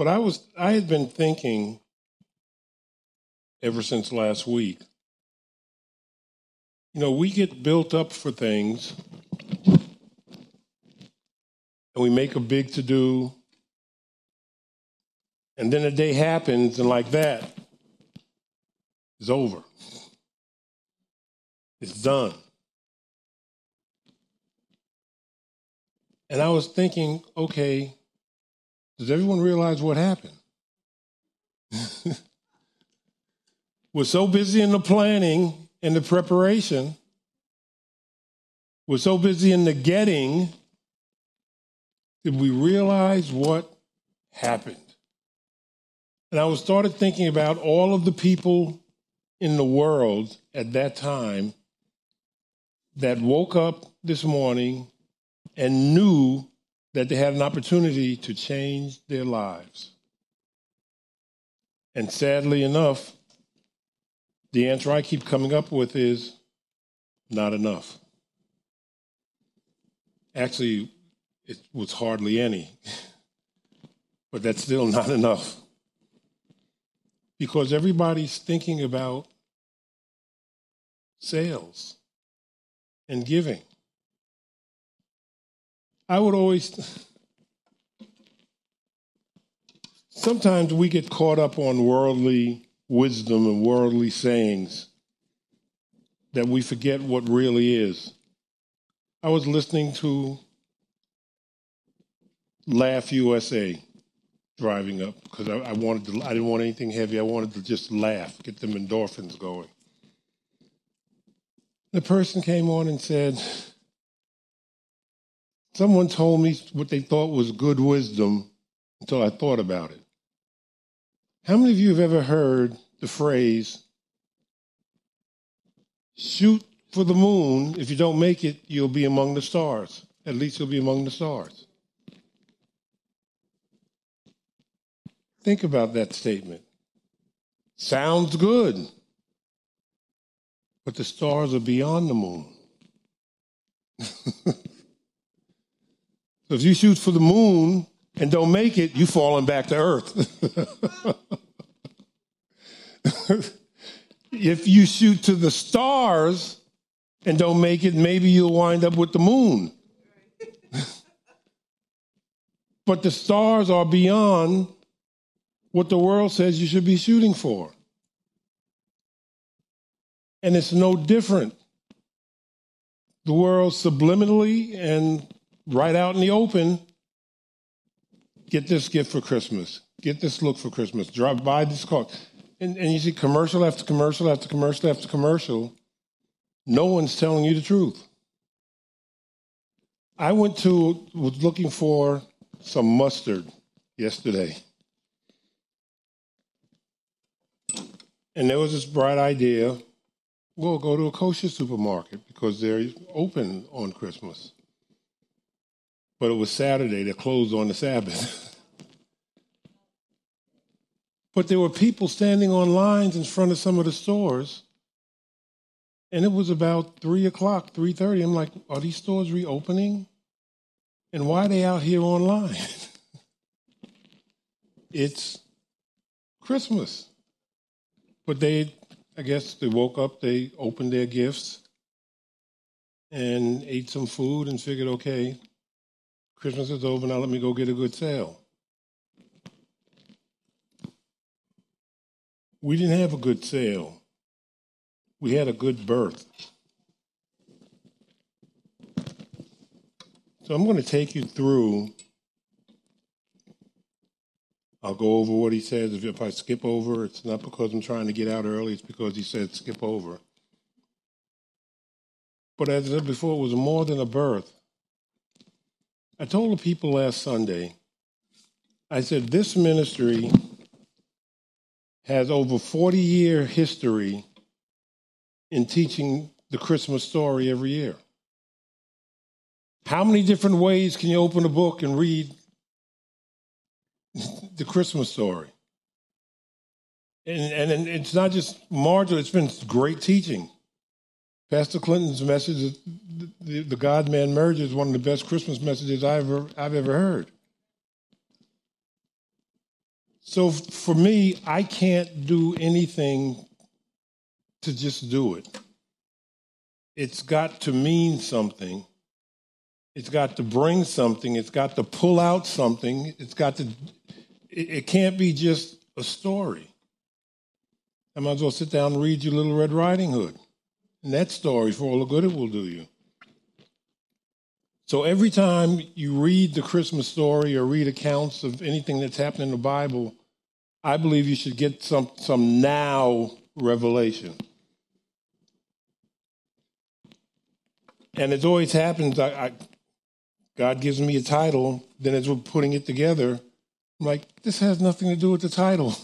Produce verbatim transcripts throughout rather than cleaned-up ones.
But I was I had been thinking ever since last week. You know, we get built up for things and we make a big to-do, and then a day happens and like that, it's over. It's done. And I was thinking, okay, does everyone realize what happened? We're so busy in the planning and the preparation. We're so busy in the getting. Did we realize what happened? And I was started thinking about all of the people in the world at that time that woke up this morning and knew that they had an opportunity to change their lives. And sadly enough, the answer I keep coming up with is not enough. Actually, it was hardly any, but that's still not enough. Because everybody's thinking about sales and giving. I would always, sometimes we get caught up on worldly wisdom and worldly sayings that we forget what really is. I was listening to Laugh U S A driving up because I, I wanted to, I didn't want anything heavy. I wanted to just laugh, get them endorphins going. The person came on and said, someone told me what they thought was good wisdom until I thought about it. How many of you have ever heard the phrase, shoot for the moon, if you don't make it, you'll be among the stars. At least you'll be among the stars. Think about that statement. Sounds good. But the stars are beyond the moon. So if you shoot for the moon and don't make it, you're falling back to earth. If you shoot to the stars and don't make it, maybe you'll wind up with the moon. But the stars are beyond what the world says you should be shooting for. And it's no different. The world subliminally and right out in the open, get this gift for Christmas. Get this look for Christmas. Drive by this car. And, and you see commercial after commercial after commercial after commercial. No one's telling you the truth. I went to, was looking for some mustard yesterday. And there was this bright idea, we'll go to a kosher supermarket because they're open on Christmas. But it was Saturday, they're closed on the Sabbath. But there were people standing on lines in front of some of the stores, and it was about three o'clock, three thirty. I'm like, are these stores reopening? And why are they out here online? It's Christmas. But they, I guess they woke up, they opened their gifts and ate some food and figured, okay, Christmas is over, now let me go get a good sale. We didn't have a good sale. We had a good birth. So I'm going to take you through. I'll go over what he says. If, if I skip over, it's not because I'm trying to get out early. It's because he said skip over. But as I said before, it was more than a birth. I told the people last Sunday, I said, this ministry has over forty-year history in teaching the Christmas story every year. How many different ways can you open a book and read the Christmas story? And, and, and it's not just marginal, it's been great teaching. Pastor Clinton's message, the, the God-Man merger, is one of the best Christmas messages I've ever, I've ever heard. So for me, I can't do anything to just do it. It's got to mean something. It's got to bring something. It's got to pull out something. It's got to, it, it can't be just a story. I might as well sit down and read you Little Red Riding Hood. And that story, for all the good it will do you. So every time you read the Christmas story or read accounts of anything that's happened in the Bible, I believe you should get some, some now revelation. And it always happens, I, I, God gives me a title, then as we're putting it together, I'm like, this has nothing to do with the title.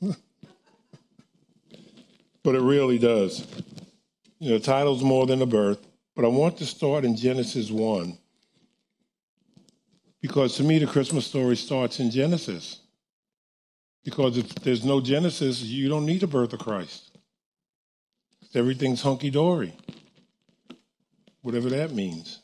But it really does. You know, the title's more than a birth. But I want to start in Genesis one. Because to me, the Christmas story starts in Genesis. Because if there's no Genesis, you don't need a birth of Christ. Everything's hunky-dory. Whatever that means.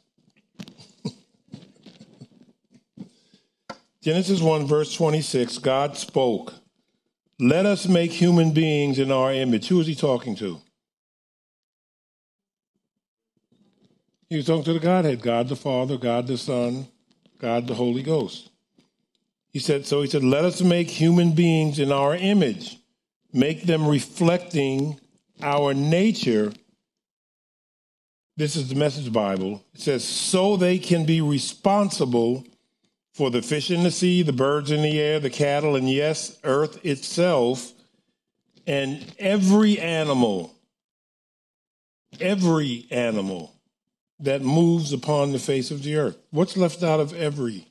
Genesis one, verse twenty-six, God spoke, "Let us make human beings in our image." Who is he talking to? He was talking to the Godhead, God the Father, God the Son, God the Holy Ghost. He said, so he said, let us make human beings in our image, make them reflecting our nature. This is the Message Bible. It says, so they can be responsible for the fish in the sea, the birds in the air, the cattle, and yes, earth itself, and every animal, every animal that moves upon the face of the earth. What's left out of every?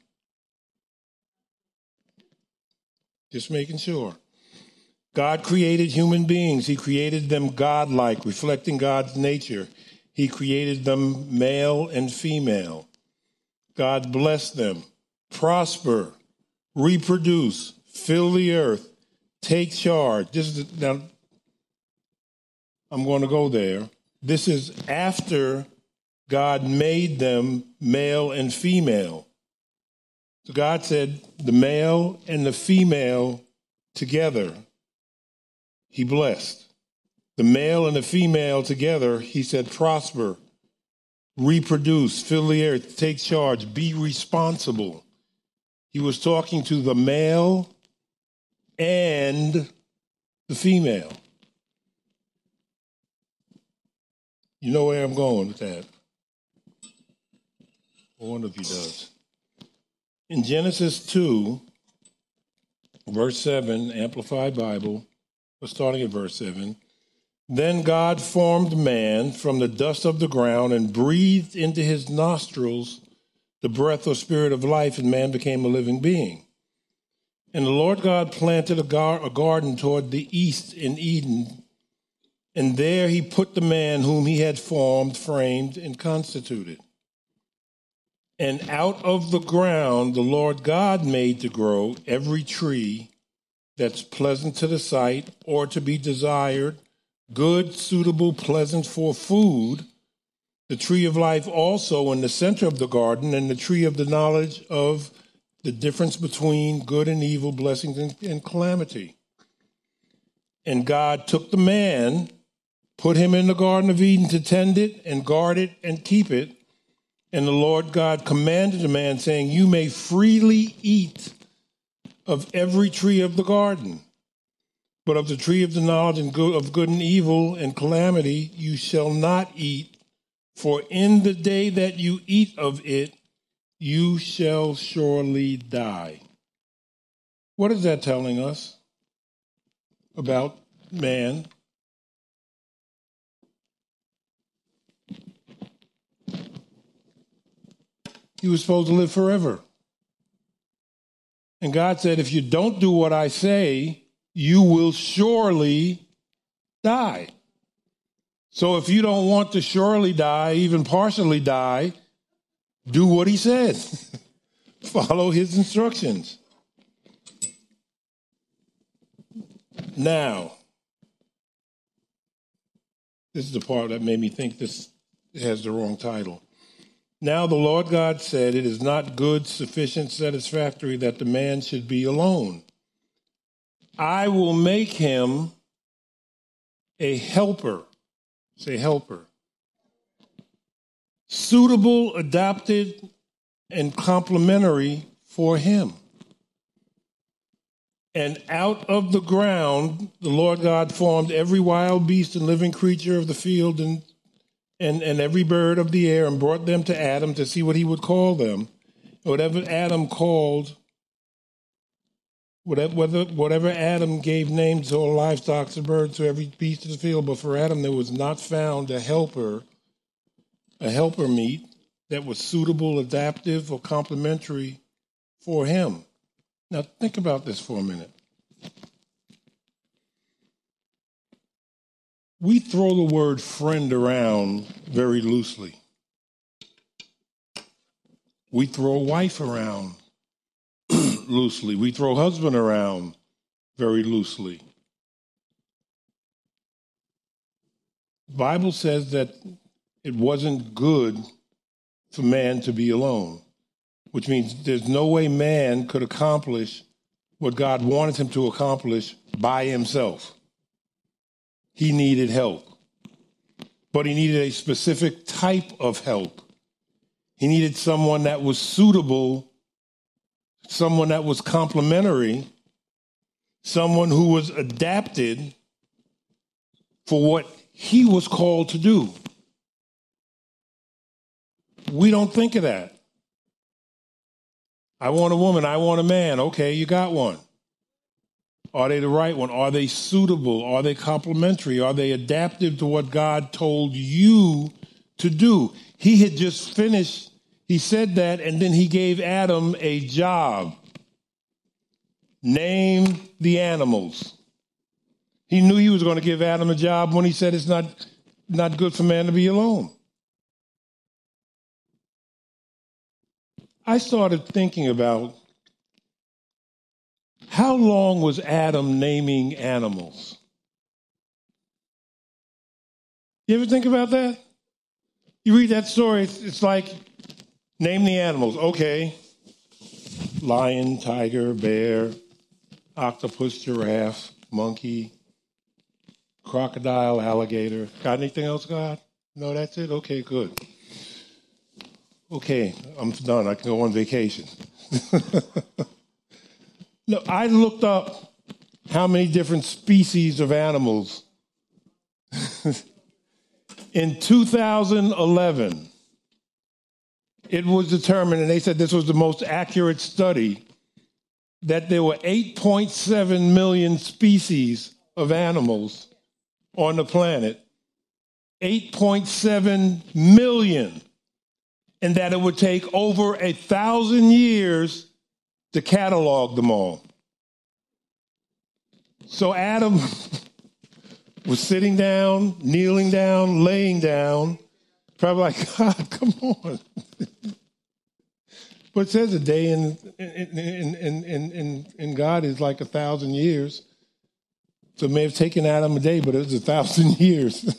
Just making sure. God created human beings. He created them godlike, reflecting God's nature. He created them male and female. God blessed them. Prosper, reproduce, fill the earth, take charge. This is now. I'm going to go there. This is after God made them male and female. So God said the male and the female together, he blessed. The male and the female together, he said, prosper, reproduce, fill the earth, take charge, be responsible. He was talking to the male and the female. You know where I'm going with that? I wonder if he does. In Genesis two, verse seven, Amplified Bible, we're starting at verse seven. Then God formed man from the dust of the ground and breathed into his nostrils the breath or spirit of life, and man became a living being. And the Lord God planted a, gar- a garden toward the east in Eden, and there he put the man whom he had formed, framed, and constituted. And out of the ground the Lord God made to grow every tree that's pleasant to the sight or to be desired, good, suitable, pleasant for food, the tree of life also in the center of the garden, and the tree of the knowledge of the difference between good and evil, blessings and, and calamity. And God took the man, put him in the Garden of Eden to tend it and guard it and keep it. And the Lord God commanded the man, saying, you may freely eat of every tree of the garden, but of the tree of the knowledge and good, of good and evil and calamity you shall not eat, for in the day that you eat of it, you shall surely die. What is that telling us about man? He was supposed to live forever. And God said, if you don't do what I say, you will surely die. So if you don't want to surely die, even partially die, do what he said. Follow his instructions. Now, this is the part that made me think this has the wrong title. Now the Lord God said, it is not good, sufficient, satisfactory that the man should be alone. I will make him a helper. Say helper. Suitable, adapted, and complementary for him. And out of the ground, the Lord God formed every wild beast and living creature of the field and, and, and every bird of the air and brought them to Adam to see what he would call them. Whatever Adam called, whatever, whether, whatever Adam gave names to all livestock, to birds, to every beast of the field, but for Adam there was not found a helper, a helper meet that was suitable, adaptive, or complementary for him. Now, think about this for a minute. We throw the word friend around very loosely. We throw wife around loosely. We throw husband around very loosely. The Bible says that it wasn't good for man to be alone, which means there's no way man could accomplish what God wanted him to accomplish by himself. He needed help, but he needed a specific type of help. He needed someone that was suitable, someone that was complementary, someone who was adapted for what he was called to do. We don't think of that. I want a woman, I want a man. Okay, you got one. Are they the right one? Are they suitable? Are they complementary? Are they adaptive to what God told you to do? He had just finished, he said that, and then he gave Adam a job. Name the animals. He knew he was going to give Adam a job when he said it's not, not good for man to be alone. I started thinking about how long was Adam naming animals? You ever think about that? You read that story, it's, it's like, name the animals. Okay. Lion, tiger, bear, octopus, giraffe, monkey, crocodile, alligator. Got anything else, God? No, that's it? Okay, good. Okay, I'm done. I can go on vacation. No, I looked up how many different species of animals. In two thousand eleven, it was determined, and they said this was the most accurate study, that there were eight point seven million species of animals on the planet. eight point seven million. And that it would take over a thousand years to catalog them all. So Adam was sitting down, kneeling down, laying down, probably like, God, come on. But it says a day in, in, in, in, in, in God is like a thousand years. So it may have taken Adam a day, but it was a thousand years.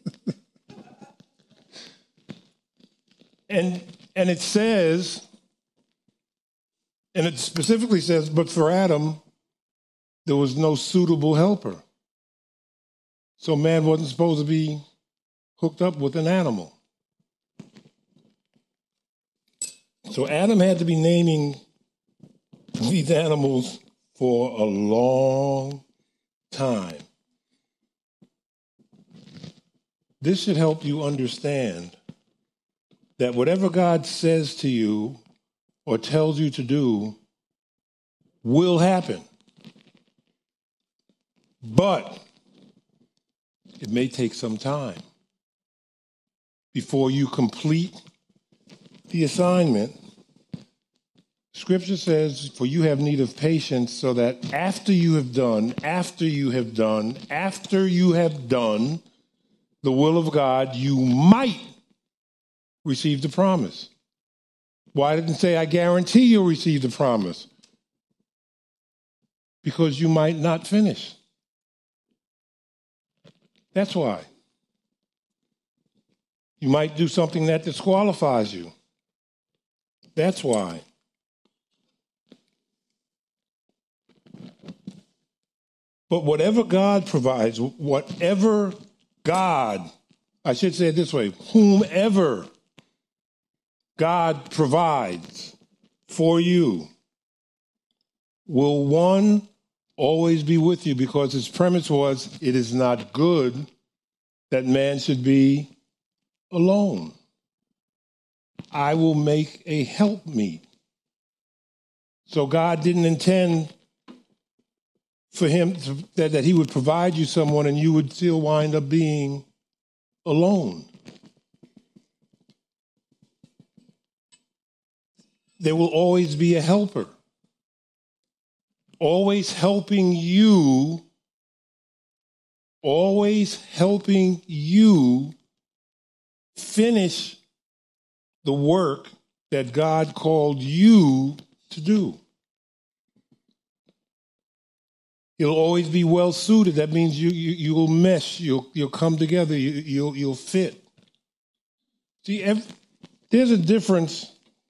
and and it says, and it specifically says, but for Adam, there was no suitable helper. So man wasn't supposed to be hooked up with an animal. So Adam had to be naming these animals for a long time. This should help you understand that whatever God says to you or tells you to do will happen. But it may take some time before you complete the assignment. Scripture says, for you have need of patience, so that after you have done, after you have done, after you have done the will of God, you might receive the promise. Why didn't it say, I guarantee you'll receive the promise? Because you might not finish. That's why. You might do something that disqualifies you. That's why. But whatever God provides, whatever God, I should say it this way, whomever God provides for you will, one, always be with you, because his premise was, it is not good that man should be alone. I will make a helpmeet. So God didn't intend for him to, that, that he would provide you someone and you would still wind up being alone. There will always be a helper, always helping you, always helping you finish the work that God called you to do. You'll always be well suited. That means you, you you'll mesh. You'll you'll come together. You, you'll you'll fit. See, every, there's a difference.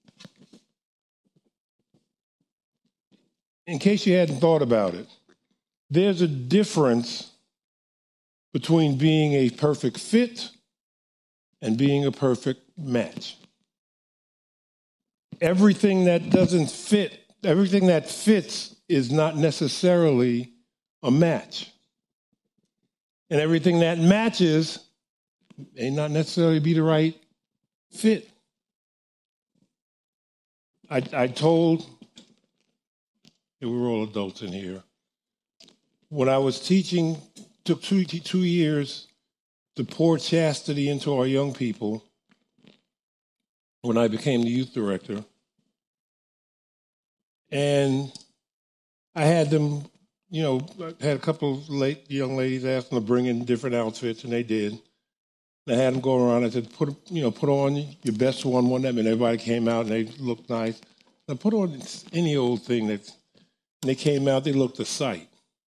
In case you hadn't thought about it, there's a difference between being a perfect fit and being a perfect match. Everything that doesn't fit, everything that fits is not necessarily a match. And everything that matches may not necessarily be the right fit. I, I told, and we were all adults in here, when I was teaching, took two, two years to pour chastity into our young people, when I became the youth director. And I had them, you know, I had a couple of late young ladies ask them to bring in different outfits, and they did. And I had them go around. I said, put, you know, put on your best one one night, and everybody came out and they looked nice. I put on any old thing that, and they came out, they looked a sight.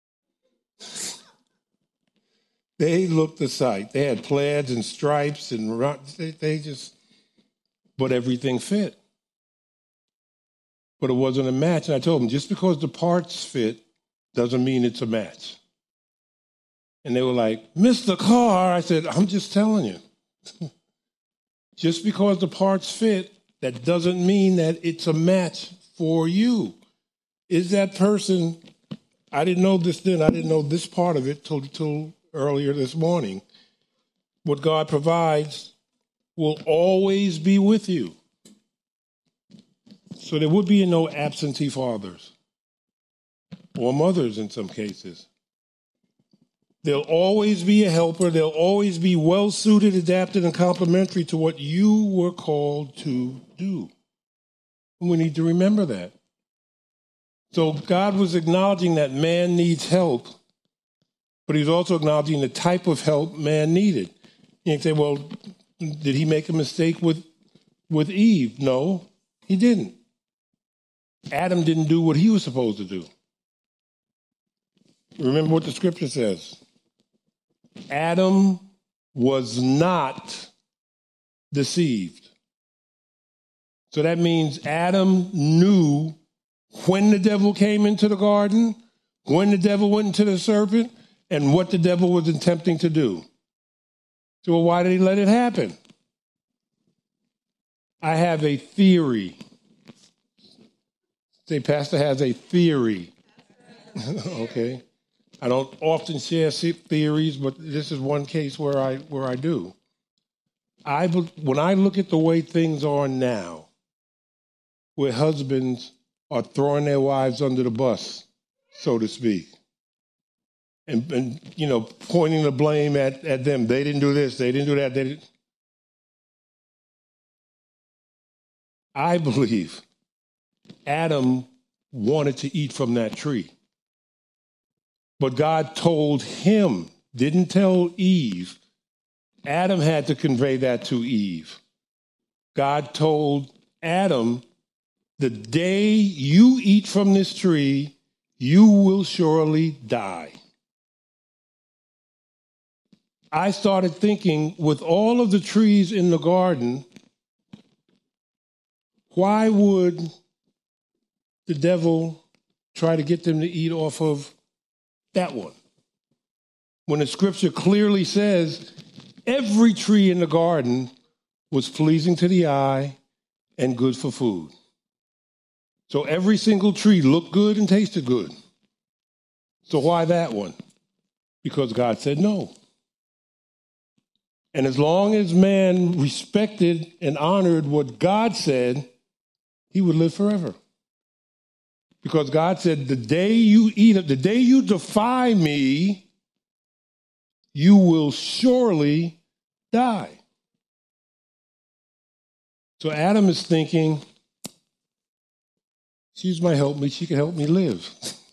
They looked a sight. They had plaids and stripes, and they, they just, but everything fit. But it wasn't a match. And I told them, just because the parts fit doesn't mean it's a match. And they were like, Mister Carr, I said, I'm just telling you. Just because the parts fit, that doesn't mean that it's a match for you. Is that person, I didn't know this then, I didn't know this part of it till, till earlier this morning. What God provides will always be with you. So there would be no absentee fathers or mothers in some cases. There'll always be a helper. There'll always be well-suited, adapted, and complementary to what you were called to do. And we need to remember that. So God was acknowledging that man needs help, but he was also acknowledging the type of help man needed. You can say, well, did he make a mistake with, with Eve? No, he didn't. Adam didn't do what he was supposed to do. Remember what the scripture says. Adam was not deceived. So that means Adam knew when the devil came into the garden, when the devil went into the serpent, and what the devil was attempting to do. So well, why did he let it happen? I have a theory. Say, Pastor has a theory. Okay. I don't often share theories, but this is one case where I where I do. I when I look at the way things are now, where husbands are throwing their wives under the bus, so to speak, and, and you know, pointing the blame at, at them. They didn't do this. They didn't do that. They didn't. I believe Adam wanted to eat from that tree. But God told him, didn't tell Eve. Adam had to convey that to Eve. God told Adam, the day you eat from this tree, you will surely die. I started thinking, with all of the trees in the garden, why would the devil try to get them to eat off of That one. When the scripture clearly says every tree in the garden was pleasing to the eye and good for food. So every single tree looked good and tasted good. So why that one? Because God said no. And as long as man respected and honored what God said, he would live forever. Because God said, the day you eat it, the day you defy me, you will surely die. So Adam is thinking, she's my helpmate, she can help me live.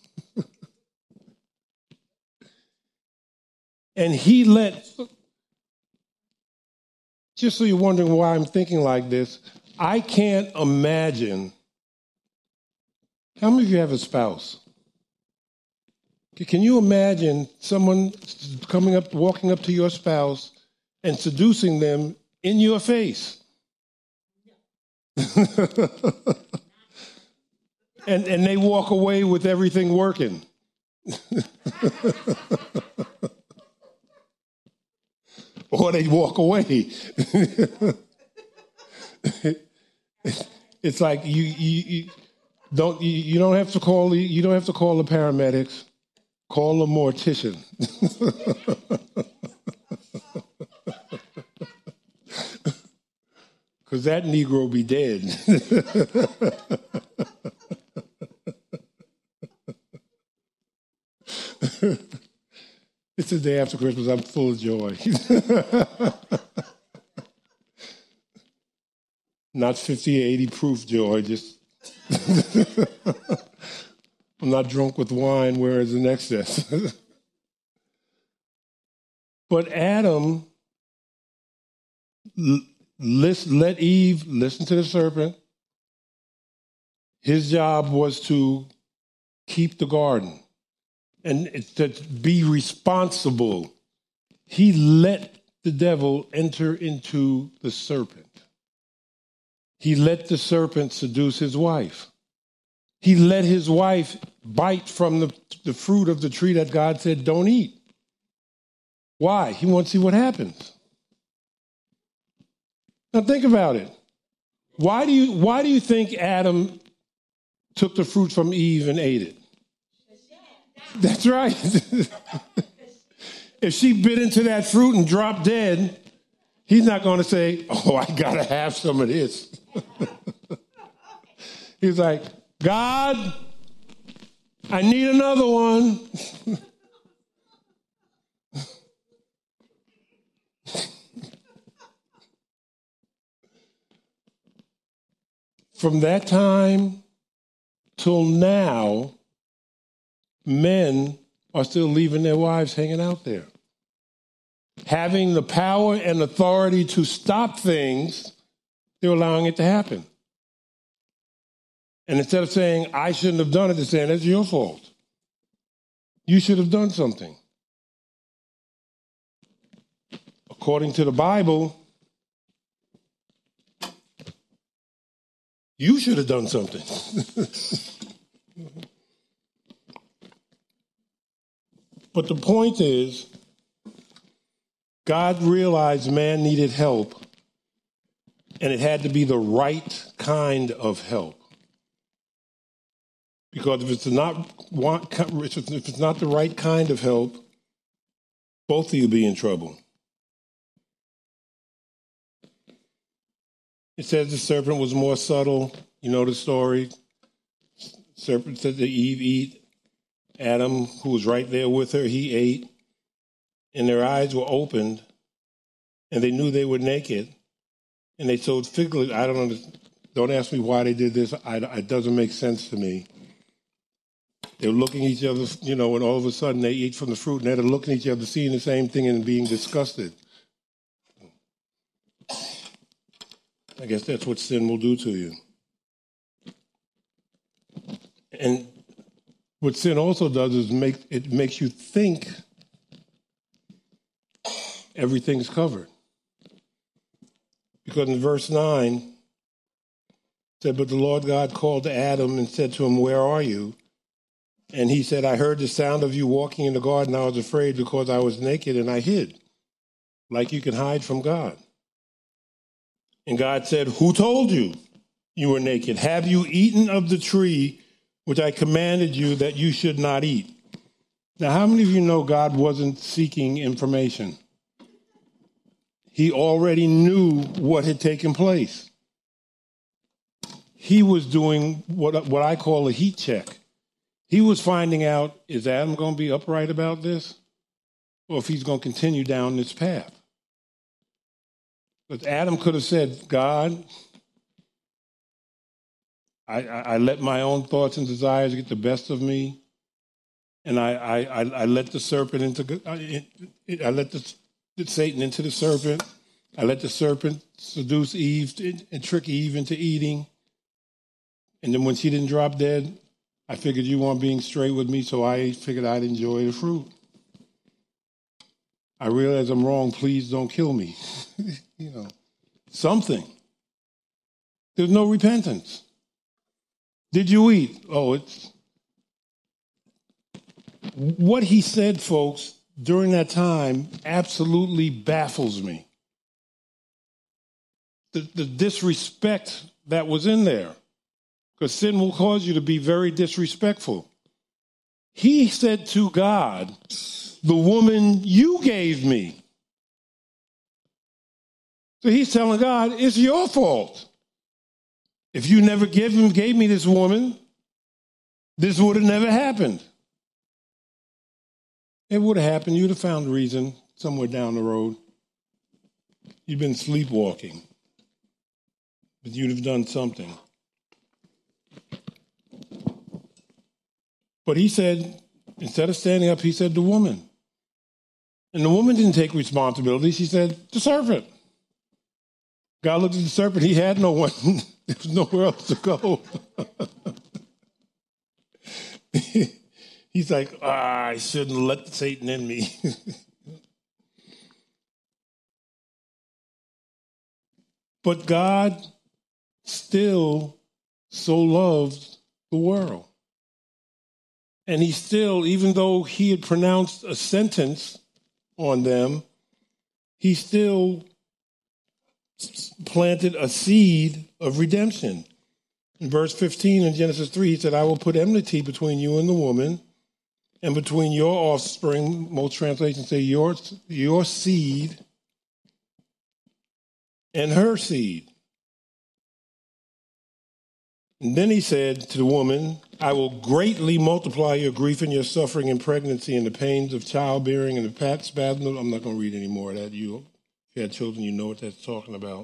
And he let, just so you're wondering why I'm thinking like this, I can't imagine. How many of you have a spouse? Can you imagine someone coming up, walking up to your spouse and seducing them in your face? and and they walk away with everything working. Or they walk away. It's like you you, you don't you, you don't have to call the, you don't have to call the paramedics. Call a mortician. Because that Negro be dead. It's the day after Christmas. I'm full of joy. Not fifty, eighty proof joy, just I'm not drunk with wine, whereas in excess. But Adam let Eve listen to the serpent. His job was to keep the garden and to be responsible. He let the devil enter into the serpent. He let the serpent seduce his wife. He let his wife bite from the, the fruit of the tree that God said don't eat. Why? He wants to see what happens. Now think about it. Why do you why do you think Adam took the fruit from Eve and ate it? That's right. If she bit into that fruit and dropped dead, he's not going to say, oh, I got to have some of this. He's like, God, I need another one. From that time till now, men are still leaving their wives hanging out there. Having the power and authority to stop things, they're allowing it to happen. And instead of saying, I shouldn't have done it, they're saying, it's your fault. You should have done something. According to the Bible, you should have done something. But the point is, God realized man needed help, and it had to be the right kind of help. Because if it's not if it's not the right kind of help, both of you be in trouble. It says the serpent was more subtle. You know the story. Serpent said to Eve, eat. Adam, who was right there with her, he ate. And their eyes were opened, and they knew they were naked. And they sewed fig leaves. I don't understand. Don't ask me why they did this. I, it doesn't make sense to me. They were looking at each other, you know, and all of a sudden they eat from the fruit, and they're looking at each other, seeing the same thing and being disgusted. I guess that's what sin will do to you. And what sin also does is make it makes you think everything's covered. Because in verse nine, it said, but the Lord God called to Adam and said to him, where are you? And he said, I heard the sound of you walking in the garden. I was afraid because I was naked and I hid, like you can hide from God. And God said, who told you you were naked? Have you eaten of the tree which I commanded you that you should not eat? Now, how many of you know God wasn't seeking information? He already knew what had taken place. He was doing what, what I call a heat check. He was finding out, is Adam going to be upright about this? Or if he's going to continue down this path? But Adam could have said, God, I, I, I let my own thoughts and desires get the best of me. And I, I, I, I let the serpent into, I, I let the, the Satan into the serpent. I let the serpent seduce Eve and trick Eve into eating. And then when she didn't drop dead, I figured you weren't being straight with me, so I figured I'd enjoy the fruit. I realize I'm wrong. Please don't kill me. You know, something. There's no repentance. Did you eat? Oh, it's... What he said, folks, during that time absolutely baffles me. The, the disrespect that was in there. Because sin will cause you to be very disrespectful. He said to God, the woman you gave me. So he's telling God, it's your fault. If you never gave him, gave me this woman, this would have never happened. It would have happened. You'd have found a reason somewhere down the road. You've been sleepwalking. But you'd have done something. But he said, instead of standing up, he said, the woman. And the woman didn't take responsibility. She said, the serpent. God looked at the serpent. He had no one. There was nowhere else to go. He's like, ah, I shouldn't have let Satan in me. But God still so loved the world. And he still, even though he had pronounced a sentence on them, he still planted a seed of redemption. In verse fifteen in Genesis three, he said, I will put enmity between you and the woman, and between your offspring, most translations say your, your seed and her seed. And then he said to the woman, I will greatly multiply your grief and your suffering in pregnancy and the pains of childbearing and the spasms. I'm not going to read any more of that. You, if you had children, you know what that's talking about.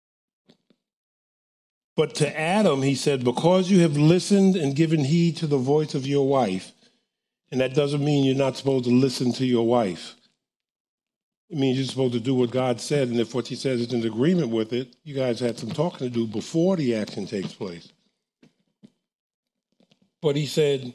But to Adam, he said, because you have listened and given heed to the voice of your wife, and that doesn't mean you're not supposed to listen to your wife. It means you're supposed to do what God said, and if what she says is in agreement with it, you guys had some talking to do before the action takes place. But he said,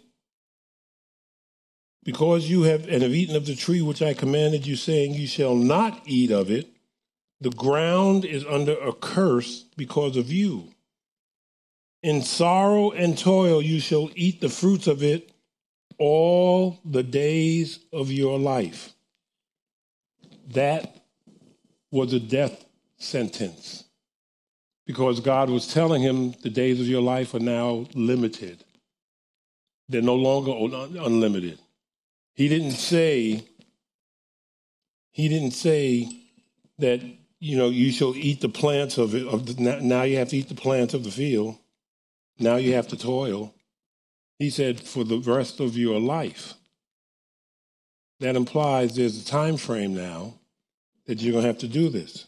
because you have and have eaten of the tree which I commanded you, saying you shall not eat of it, the ground is under a curse because of you. In sorrow and toil you shall eat the fruits of it all the days of your life. That was a death sentence because God was telling him the days of your life are now limited. They're no longer unlimited. He didn't say, he didn't say that, you know, you shall eat the plants of it. Of the, now you have to eat the plants of the field. Now you have to toil. He said, for the rest of your life. That implies there's a time frame now that you're going to have to do this.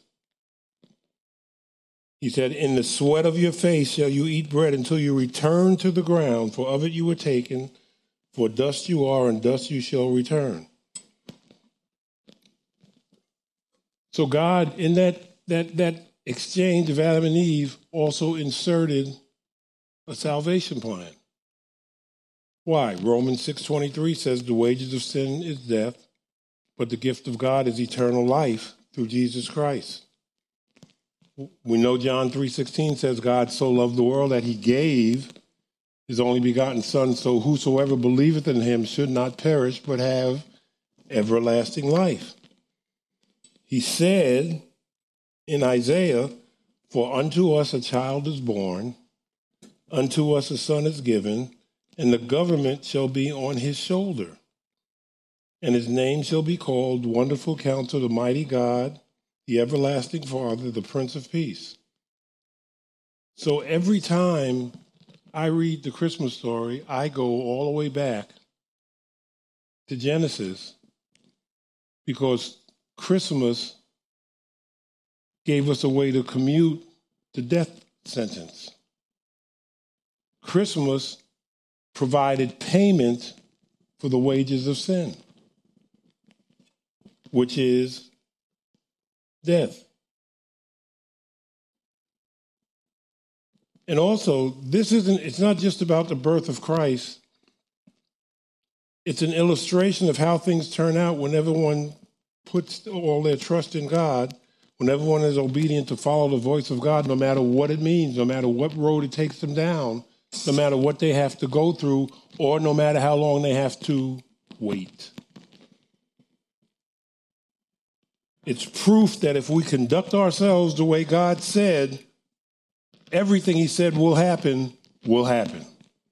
He said, in the sweat of your face shall you eat bread until you return to the ground, for of it you were taken, for dust you are, and dust you shall return. So God, in that, that, that exchange of Adam and Eve, also inserted a salvation plan. Why? Romans six twenty-three says the wages of sin is death, but the gift of God is eternal life through Jesus Christ. We know John three sixteen says God so loved the world that he gave his only begotten Son, so whosoever believeth in him should not perish, but have everlasting life. He said in Isaiah, for unto us a child is born, unto us a son is given, and the government shall be on his shoulder. And his name shall be called Wonderful Counselor, the Mighty God, the Everlasting Father, the Prince of Peace. So every time I read the Christmas story, I go all the way back to Genesis, because Christmas gave us a way to commute the death sentence. Christmas provided payment for the wages of sin, which is death. And also, this isn't, it's not just about the birth of Christ. It's an illustration of how things turn out when everyone puts all their trust in God, when everyone is obedient to follow the voice of God, no matter what it means, no matter what road it takes them down, no matter what they have to go through, or no matter how long they have to wait. It's proof that if we conduct ourselves the way God said, everything he said will happen, will happen.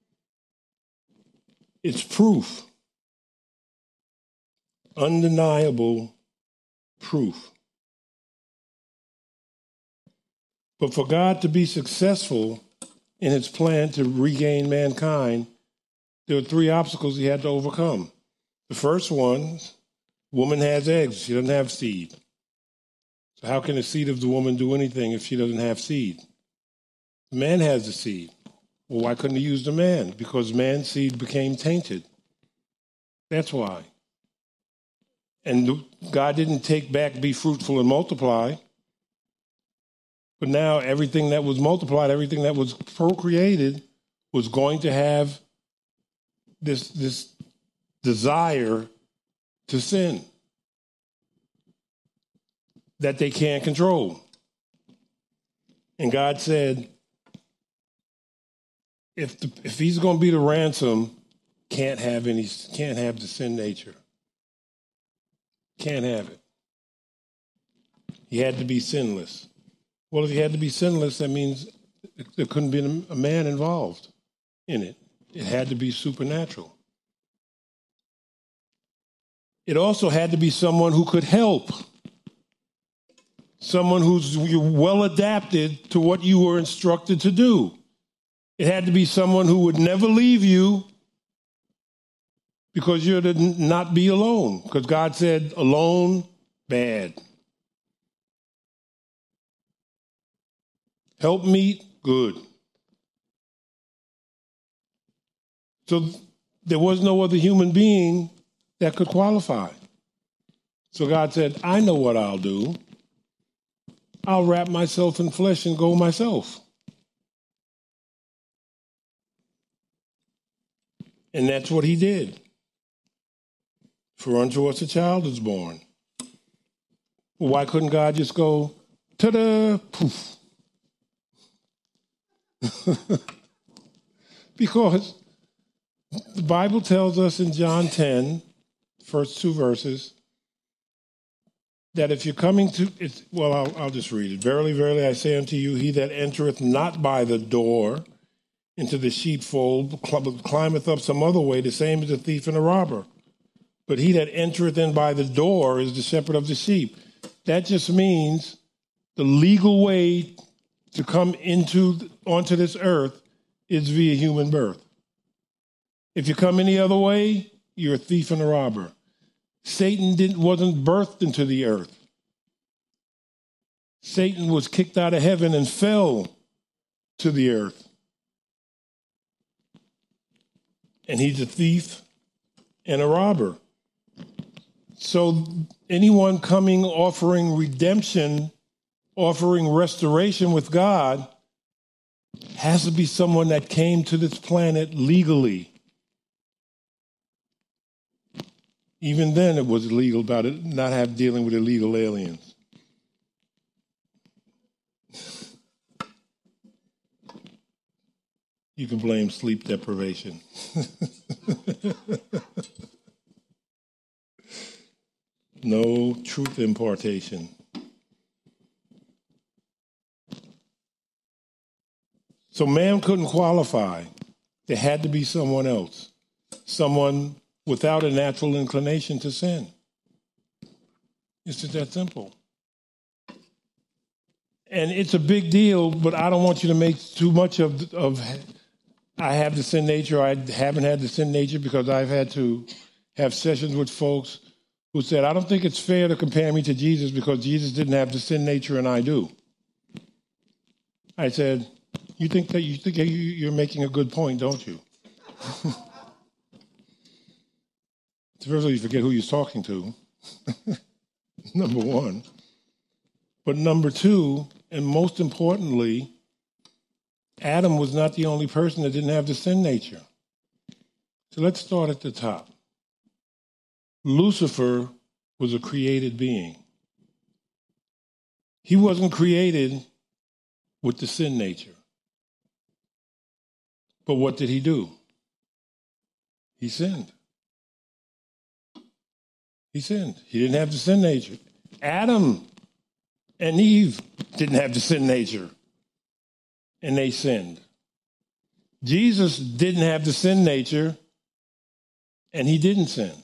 It's proof. Undeniable proof. But for God to be successful in his plan to regain mankind, there were three obstacles he had to overcome. The first one, woman has eggs, she doesn't have seed. So how can the seed of the woman do anything if she doesn't have seed? The man has the seed. Well, why couldn't he use the man? Because man's seed became tainted. That's why. And God didn't take back, be fruitful and multiply. But now everything that was multiplied, everything that was procreated was going to have this, this desire to sin that they can't control. And God said, if the, if he's going to be the ransom, can't have any, can't have the sin nature. Can't have it. He had to be sinless. Well, if he had to be sinless, that means there couldn't be a man involved in it. It had to be supernatural. It also had to be someone who could help. Someone who's well adapted to what you were instructed to do. It had to be someone who would never leave you, because you're to not be alone. Because God said, alone, bad. Help meet, good. So there was no other human being that could qualify. So God said, I know what I'll do. I'll wrap myself in flesh and go myself. And that's what he did. For unto us a child is born. Well, why couldn't God just go, ta-da, poof? Because the Bible tells us in John ten, first two verses, that if you're coming to, it's, well, I'll, I'll just read it. Verily, verily, I say unto you, he that entereth not by the door into the sheepfold climbeth up some other way, the same as a thief and a robber. But he that entereth in by the door is the shepherd of the sheep. That just means the legal way to come into onto this earth is via human birth. If you come any other way, you're a thief and a robber. Satan didn't wasn't birthed into the earth. Satan was kicked out of heaven and fell to the earth. And he's a thief and a robber. So anyone coming offering redemption, offering restoration with God, has to be someone that came to this planet legally. Even then, it was illegal about it not have dealing with illegal aliens. You can blame sleep deprivation. No truth impartation. So man couldn't qualify. There had to be someone else, someone without a natural inclination to sin. It's just that simple. And it's a big deal, but I don't want you to make too much of, of I have the sin nature, I haven't had the sin nature, because I've had to have sessions with folks who said, I don't think it's fair to compare me to Jesus because Jesus didn't have the sin nature and I do. I said, you think that you think you're making a good point, don't you? First of all, you forget who you're talking to, number one. But number two, and most importantly, Adam was not the only person that didn't have the sin nature. So let's start at the top. Lucifer was a created being. He wasn't created with the sin nature. But what did he do? He sinned. He sinned. He didn't have the sin nature. Adam and Eve didn't have the sin nature, and they sinned. Jesus didn't have the sin nature, and he didn't sin.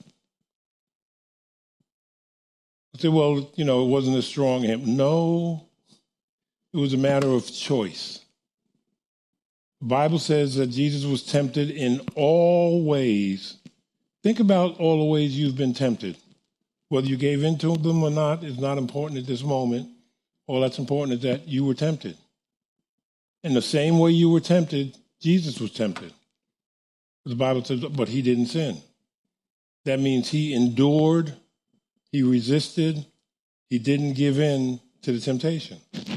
I say, well, you know, it wasn't as strong in him. No, it was a matter of choice. The Bible says that Jesus was tempted in all ways. Think about all the ways you've been tempted. Whether you gave in to them or not is not important at this moment. All that's important is that you were tempted. In the same way you were tempted, Jesus was tempted. The Bible says, but he didn't sin. That means he endured, he resisted, he didn't give in to the temptation.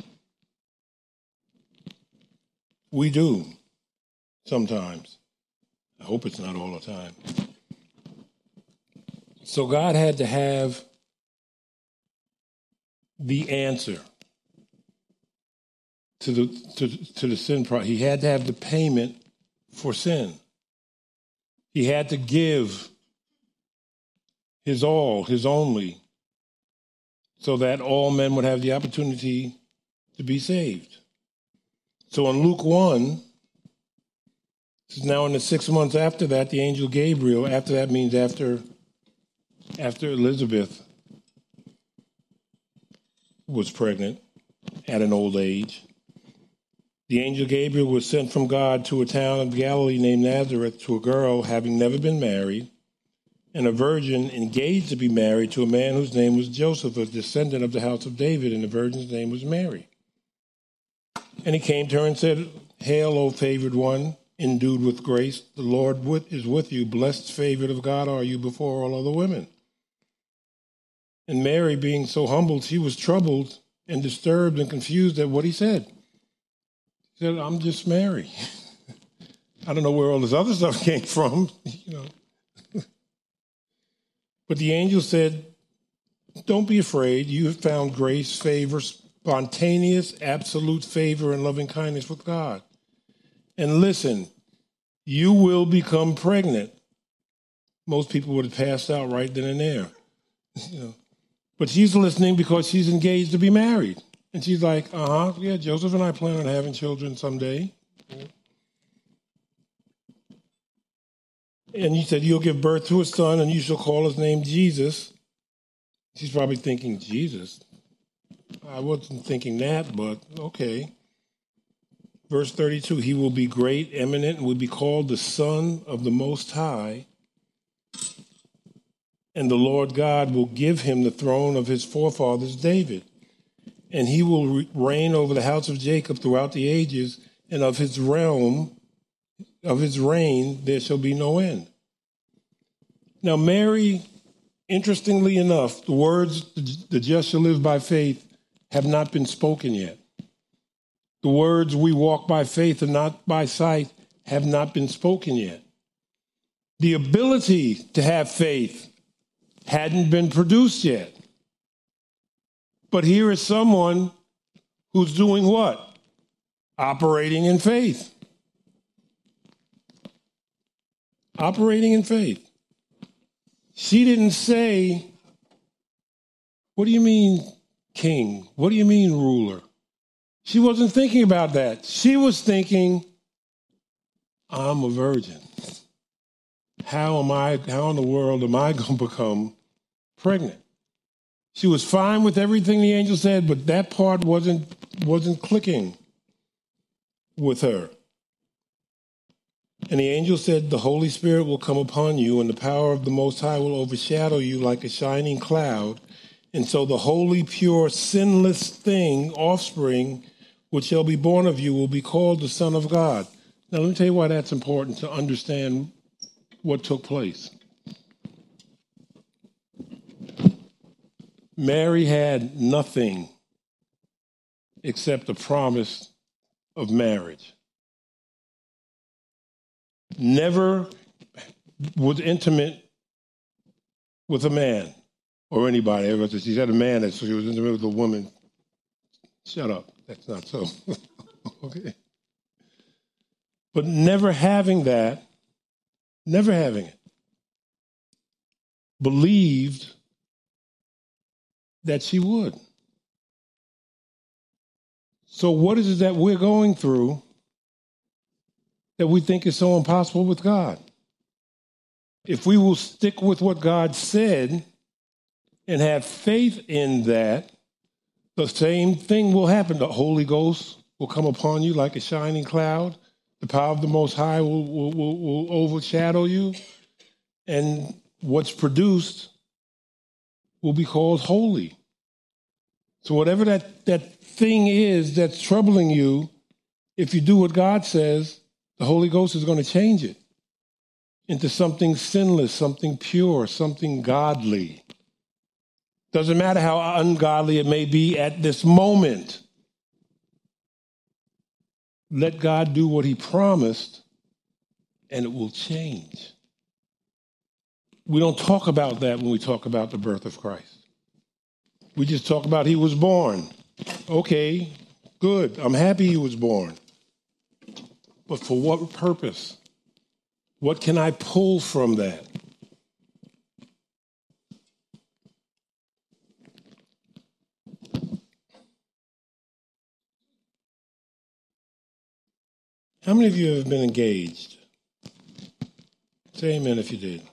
We do sometimes. I hope it's not all the time. So God had to have the answer to the to, to the sin problem. He had to have the payment for sin. He had to give his all, his only, so that all men would have the opportunity to be saved. So in Luke one, this is now in the six months after that, the angel Gabriel, after that means after, after Elizabeth was pregnant at an old age, the angel Gabriel was sent from God to a town of Galilee named Nazareth to a girl having never been married, and a virgin engaged to be married to a man whose name was Joseph, a descendant of the house of David, and the virgin's name was Mary. And he came to her and said, Hail, O favored one, endued with grace, the Lord with, is with you. Blessed, favored of God are you before all other women. And Mary, being so humbled, she was troubled and disturbed and confused at what he said. She said, I'm just Mary. I don't know where all this other stuff came from, you know. But the angel said, don't be afraid. You have found grace, favor, spontaneous, absolute favor and loving kindness with God. And listen, you will become pregnant. Most people would have passed out right then and there. You know. But she's listening because she's engaged to be married. And she's like, uh-huh, yeah, Joseph and I plan on having children someday. And he said, you'll give birth to a son, and you shall call his name Jesus. She's probably thinking, Jesus? I wasn't thinking that, but okay. Verse thirty-two, he will be great, eminent, and will be called the Son of the Most High. And the Lord God will give him the throne of his forefathers David. And he will re- reign over the house of Jacob throughout the ages, and of his realm, of his reign, there shall be no end. Now, Mary, interestingly enough, the words, the just shall live by faith, have not been spoken yet. The words, we walk by faith and not by sight, have not been spoken yet. The ability to have faith hadn't been produced yet. But here is someone who's doing what? Operating in faith. operating in faith. She didn't say, what do you mean king? What do you mean ruler? She wasn't thinking about that. She was thinking, I'm a virgin. How am I, how in the world am I going to become pregnant? She was fine with everything the angel said, but that part wasn't, wasn't clicking with her. And the angel said, the Holy Spirit will come upon you, and the power of the Most High will overshadow you like a shining cloud. And so the holy, pure, sinless thing, offspring, which shall be born of you, will be called the Son of God. Now, let me tell you why that's important to understand what took place. Mary had nothing except the promise of marriage. Never was intimate with a man or anybody. She had a man, so she was intimate with a woman. Shut up. That's not so. Okay. But never having that, never having it, believed that she would. So what is it that we're going through that we think is so impossible with God? If we will stick with what God said and have faith in that, the same thing will happen. The Holy Ghost will come upon you like a shining cloud. The power of the Most High will, will, will, will overshadow you. And what's produced will be called holy. So whatever that, that thing is that's troubling you, if you do what God says, the Holy Ghost is going to change it into something sinless, something pure, something godly. Doesn't matter how ungodly it may be at this moment. Let God do what he promised, and it will change. We don't talk about that when we talk about the birth of Christ. We just talk about he was born. Okay, good. I'm happy he was born. But for what purpose? What can I pull from that? How many of you have been engaged? Say amen if you did.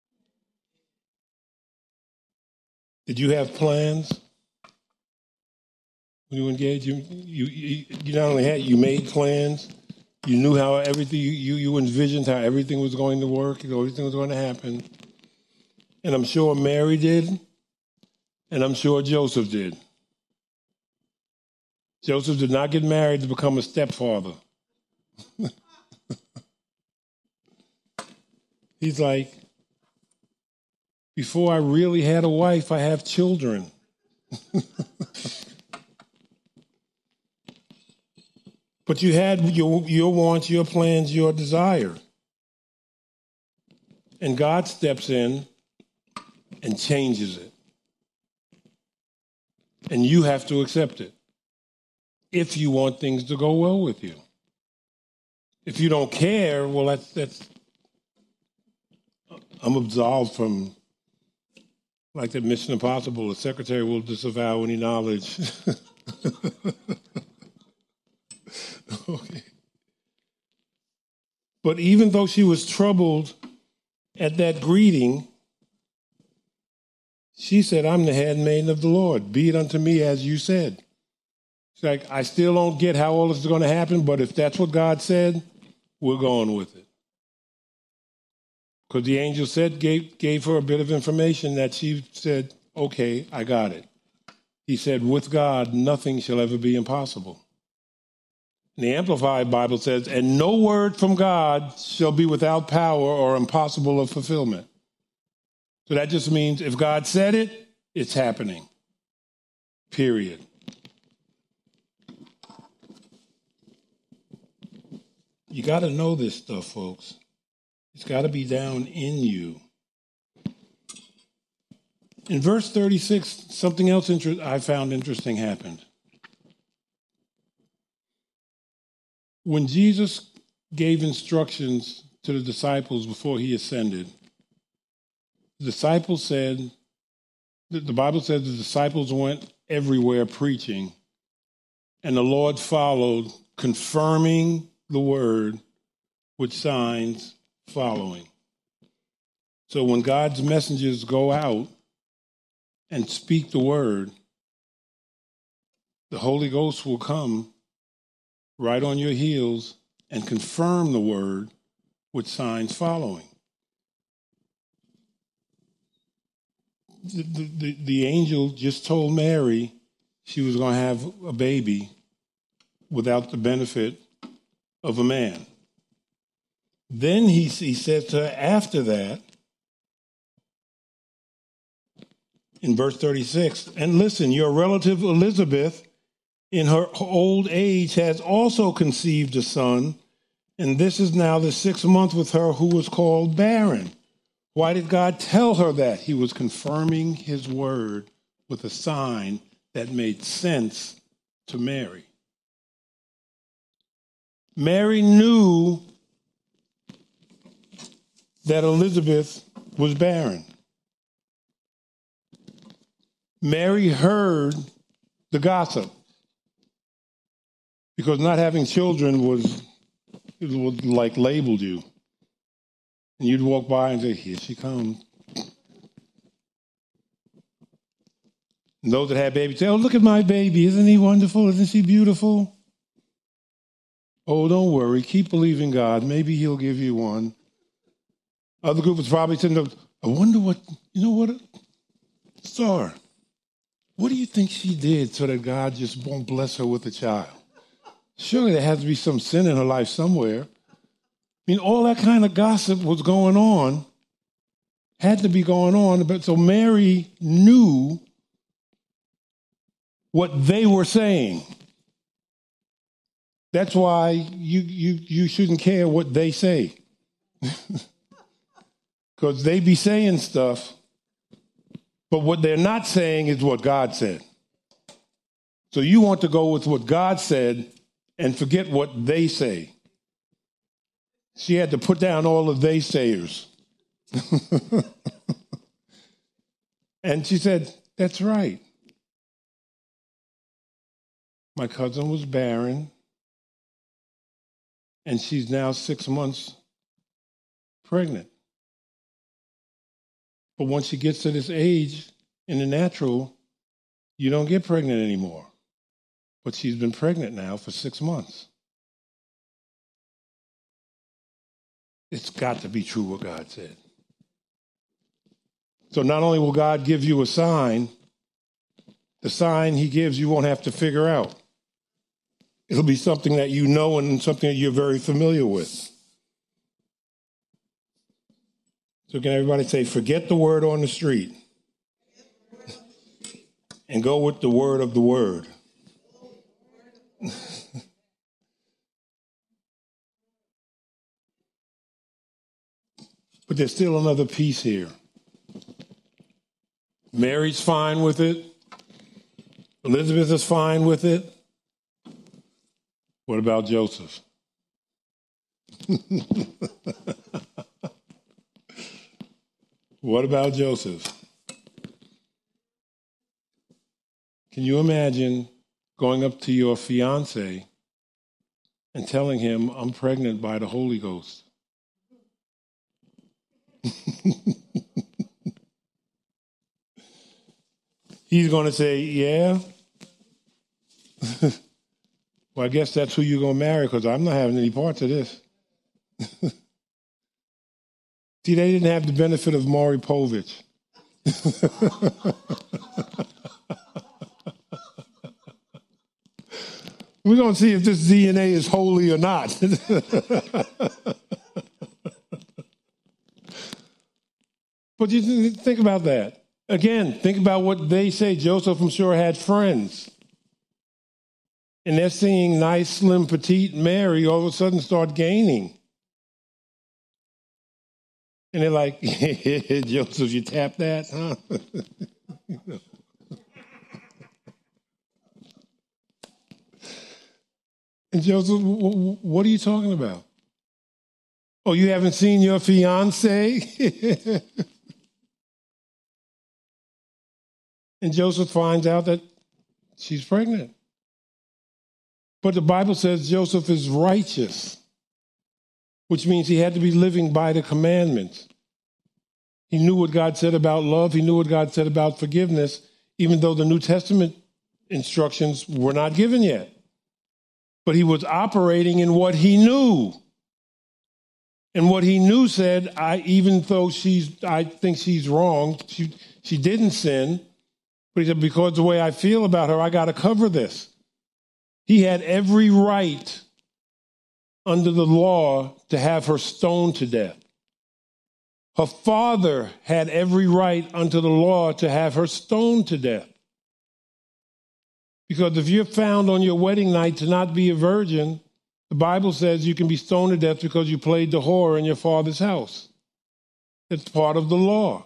Did you have plans when you were engaged? You, you, you, you not only had, you made plans, you knew how everything, you, you envisioned how everything was going to work, everything was going to happen. And I'm sure Mary did, and I'm sure Joseph did. Joseph did not get married to become a stepfather. He's like, before I really had a wife, I have children. But you had your, your wants, your plans, your desire. And God steps in and changes it. And you have to accept it if you want things to go well with you. If you don't care, well, that's, that's I'm absolved from, like that Mission Impossible, the secretary will disavow any knowledge. Okay. But even though she was troubled at that greeting, she said, I'm the handmaiden of the Lord. Be it unto me as you said. She's like, I still don't get how all this is going to happen, but if that's what God said, we're going with it. Because the angel said, gave, gave her a bit of information that she said, okay, I got it. He said, with God, nothing shall ever be impossible. And the Amplified Bible says, and no word from God shall be without power or impossible of fulfillment. So that just means if God said it, it's happening. Period. You got to know this stuff, folks. It's got to be down in you. In verse thirty-six, something else inter- I found interesting happened. When Jesus gave instructions to the disciples before he ascended. The disciples said, the Bible says the disciples went everywhere preaching, and the Lord followed, confirming the word with signs following. So when God's messengers go out and speak the word, the Holy Ghost will come right on your heels and confirm the word with signs following. The, the, the angel just told Mary she was going to have a baby without the benefit of a man. Then he, he said to her after that, in verse thirty-six, and listen, your relative Elizabeth, in her old age, has also conceived a son, and this is now the sixth month with her who was called barren. Why did God tell her that? He was confirming his word with a sign that made sense to Mary. Mary knew that Elizabeth was barren. Mary heard the gossip because not having children was, it was like labeled you. And you'd walk by and say, here she comes. And those that had babies say, oh, look at my baby. Isn't he wonderful? Isn't she beautiful? Oh, don't worry. Keep believing God. Maybe he'll give you one. Other group was probably saying, I wonder what, you know what, Star, what do you think she did so that God just won't bless her with a child? Surely there has to be some sin in her life somewhere. I mean, all that kind of gossip was going on, had to be going on. But so Mary knew what they were saying. That's why you you you shouldn't care what they say. Because they be saying stuff, but what they're not saying is what God said. So you want to go with what God said and forget what they say. She had to put down all of they sayers. And she said, that's right. My cousin was barren, and she's now six months pregnant. But once she gets to this age, in the natural, you don't get pregnant anymore. But she's been pregnant now for six months. It's got to be true what God said. So not only will God give you a sign, the sign he gives you won't have to figure out. It'll be something that you know and something that you're very familiar with. So can everybody say, forget the word on the street and go with the word of the word. But there's still another piece here. Mary's fine with it. Elizabeth is fine with it. What about Joseph? What about Joseph? Can you imagine going up to your fiance and telling him, I'm pregnant by the Holy Ghost? He's going to say, yeah. Well, I guess that's who you're going to marry because I'm not having any parts of this. See, they didn't have the benefit of Maury Povich. We're going to see if this D N A is holy or not. But you think about that. Again, think about what they say. Joseph, I'm sure, had friends. And they're seeing nice, slim, petite Mary all of a sudden start gaining. And they're like, Joseph, you tap that, huh? And Joseph, what are you talking about? Oh, you haven't seen your fiance? And Joseph finds out that she's pregnant. But the Bible says Joseph is righteous, which means he had to be living by the commandments. He knew what God said about love. He knew what God said about forgiveness, even though the New Testament instructions were not given yet. But he was operating in what he knew. And what he knew said, I, even though she's, I think she's wrong, she, she didn't sin, but he said, because the way I feel about her, I got to cover this. He had every right under the law to have her stoned to death. Her father had every right under the law to have her stoned to death. Because if you're found on your wedding night to not be a virgin, the Bible says you can be stoned to death because you played the whore in your father's house. It's part of the law.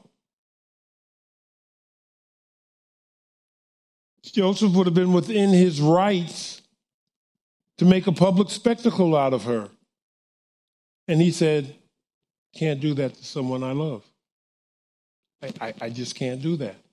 Joseph would have been within his rights to make a public spectacle out of her. And he said, can't do that to someone I love. I, I, I just can't do that.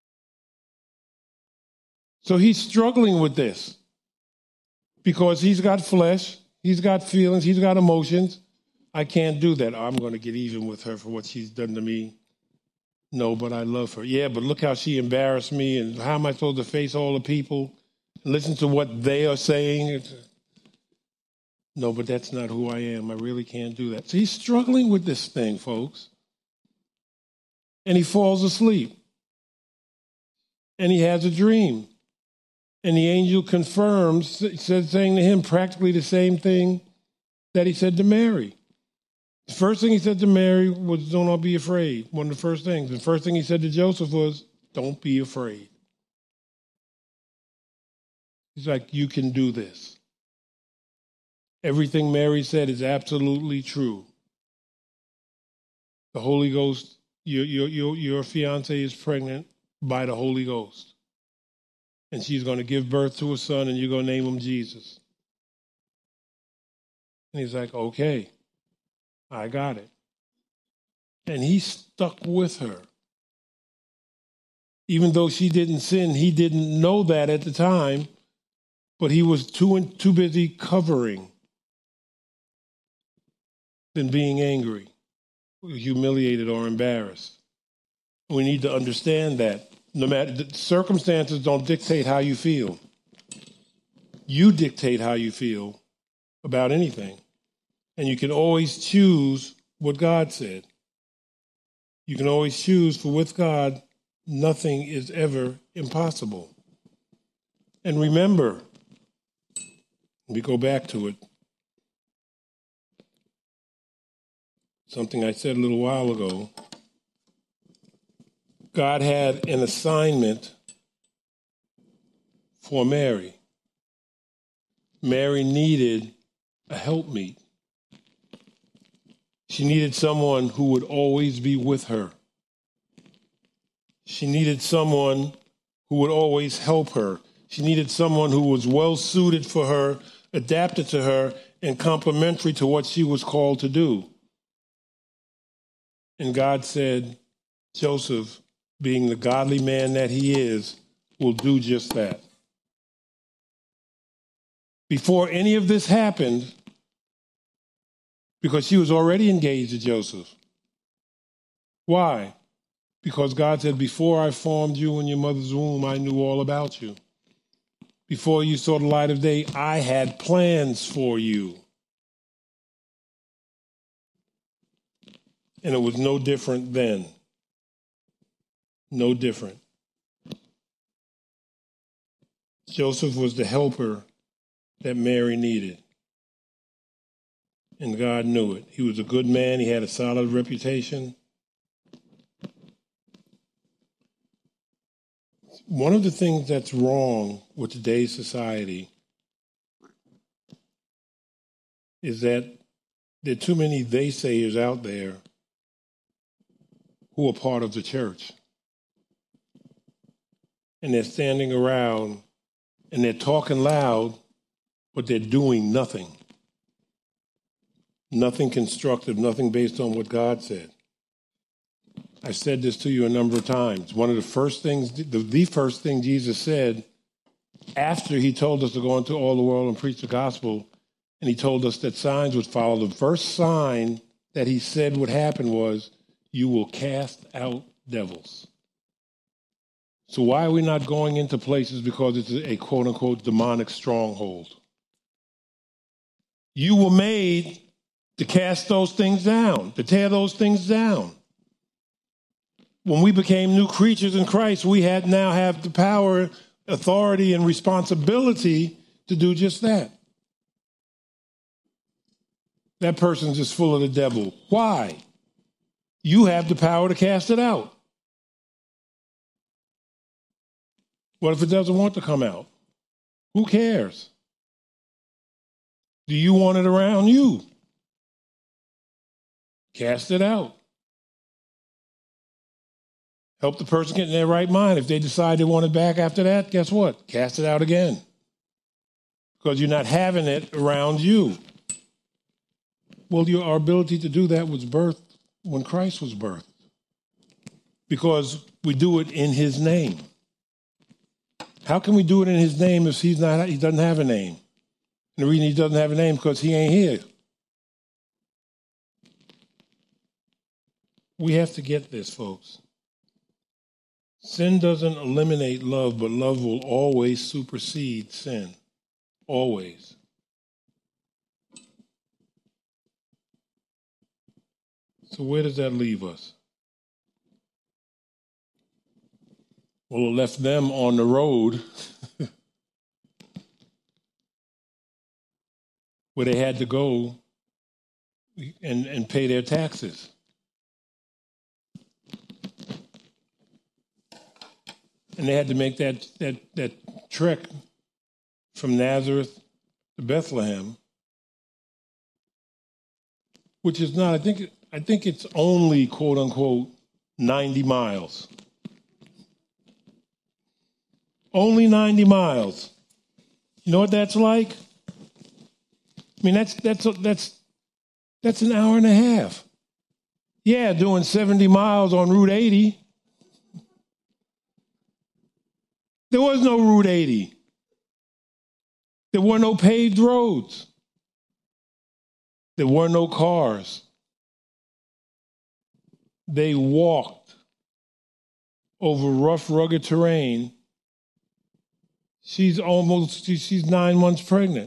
So he's struggling with this because he's got flesh, he's got feelings, he's got emotions. I can't do that. I'm going to get even with her for what she's done to me. No, but I love her. Yeah, but look how she embarrassed me, and how am I supposed to face all the people and listen to what they are saying? No, but that's not who I am. I really can't do that. So he's struggling with this thing, folks. And he falls asleep. And he has a dream. And the angel confirms, says, saying to him practically the same thing that he said to Mary. The first thing he said to Mary was, do not be afraid. One of the first things. The first thing he said to Joseph was, don't be afraid. He's like, you can do this. Everything Mary said is absolutely true. The Holy Ghost, your, your, your, your fiance is pregnant by the Holy Ghost. And she's going to give birth to a son, and you're going to name him Jesus. And he's like, okay, I got it. And he stuck with her. Even though she didn't sin, he didn't know that at the time, but he was too, too busy covering than being angry, humiliated, or embarrassed. We need to understand that. No matter, the circumstances don't dictate how you feel. You dictate how you feel about anything. And you can always choose what God said. You can always choose, for with God, nothing is ever impossible. And remember, we go back to it. Something I said a little while ago. God had an assignment for Mary. Mary needed a helpmeet. She needed someone who would always be with her. She needed someone who would always help her. She needed someone who was well suited for her, adapted to her, and complementary to what she was called to do. And God said, Joseph, being the godly man that he is, will do just that. Before any of this happened, because she was already engaged to Joseph. Why? Because God said, before I formed you in your mother's womb, I knew all about you. Before you saw the light of day, I had plans for you. And it was no different then. No different. Joseph was the helper that Mary needed. And God knew it. He was a good man. He had a solid reputation. One of the things that's wrong with today's society is that there are too many they-sayers out there who are part of the church. And they're standing around and they're talking loud, but they're doing nothing. Nothing constructive, nothing based on what God said. I said this to you a number of times. One of the first things, the, the first thing Jesus said after he told us to go into all the world and preach the gospel, and he told us that signs would follow, the first sign that he said would happen was, you will cast out devils. So why are we not going into places? Because it's a quote-unquote demonic stronghold. You were made to cast those things down, to tear those things down. When we became new creatures in Christ, we had now have the power, authority, and responsibility to do just that. That person's just full of the devil. Why? You have the power to cast it out. What if it doesn't want to come out? Who cares? Do you want it around you? Cast it out. Help the person get in their right mind. If they decide they want it back after that, guess what? Cast it out again. Because you're not having it around you. Well, your, our ability to do that was birthed when Christ was birthed. Because we do it in his name. How can we do it in his name if he's not, he doesn't have a name? And the reason he doesn't have a name is because he ain't here. We have to get this, folks. Sin doesn't eliminate love, but love will always supersede sin. Always. So where does that leave us? Well, it left them on the road where they had to go and, and pay their taxes. And they had to make that, that, that trek from Nazareth to Bethlehem, which is not, I think, I think it's only, quote unquote, ninety miles. Only ninety miles. You know what that's like? I mean, that's that's that's that's an hour and a half. Yeah, doing seventy miles on Route eighty. There was no Route eighty. There were no paved roads. There were no cars. They walked over rough, rugged terrain. She's almost, she's nine months pregnant.